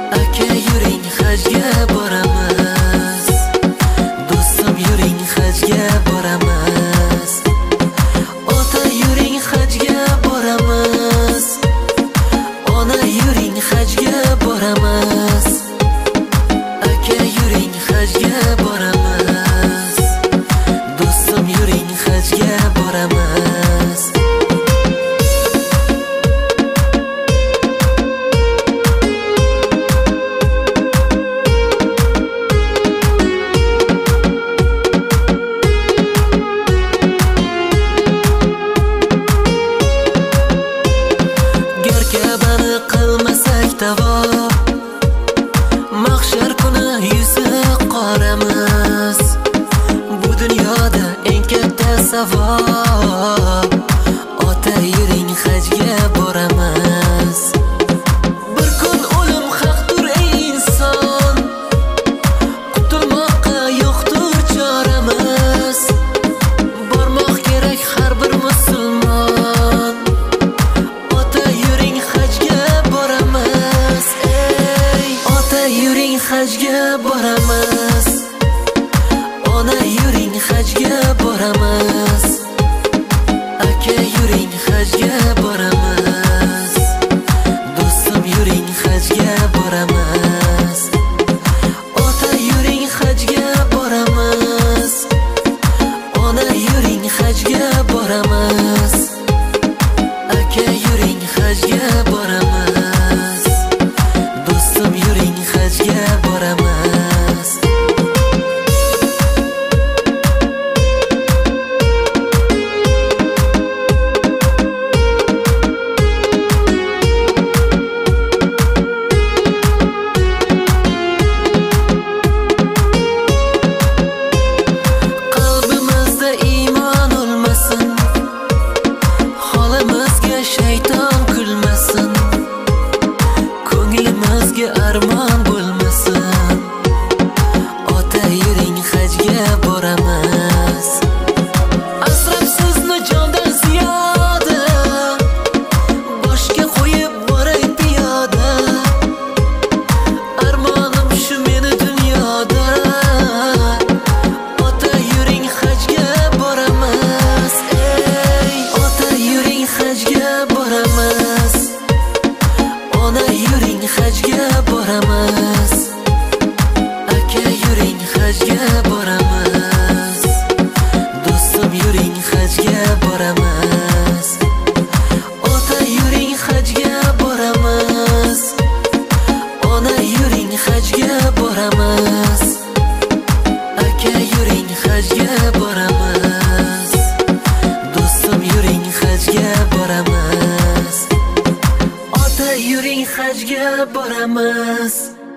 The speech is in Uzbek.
Aka yuring hajga boramiz, do'stim yuring hajga boramiz. Ota yuring hajga boramiz, ona yuring hajga boramiz. Aka yuring hajga boramiz, do'stim yuring hajga boramiz. Ka'bani qilmasak tavob, mahshar kuni yuzi qoramiz. Bu dunyoda eng katta savob, ota yuring hajga boramiz. Bir kun o'lim haqdir ey inson, qutulmoqqa yo'qdir choramiz. Bormoq kerak har bir musulmon, yuring hajga boramiz, ona yuring hajga boramiz. Aka yuring hajga boramiz, do'stim yuring hajga boramiz. Ota yuring hajga boramiz, ona yuring hajga boramiz. Aka yuring hajga boramiz, do'stim yuring hajga boramiz. Qalbimizda iymon o'lmasin, holimizga shayton kulmasin, ko'nglimizga armon bo'lmasin. Ota yuring hajga boramiz, asrab sizni jondan ziyoda, boshga qo'yib boray piyoda. Armonim shu meni dunyoda, ota yuring hajga boramiz. Ey ota yuring hajga boramiz, ona yuring hajga boramiz. Aka yuring hajga boramiz, do'stim yuring hajga boramiz. Ota yuring hajga boramiz, ona yuring hajga boramiz. Aka yuring hajga boramiz, do'stim yuring hajga boramiz. Ota yuring hajga boramiz.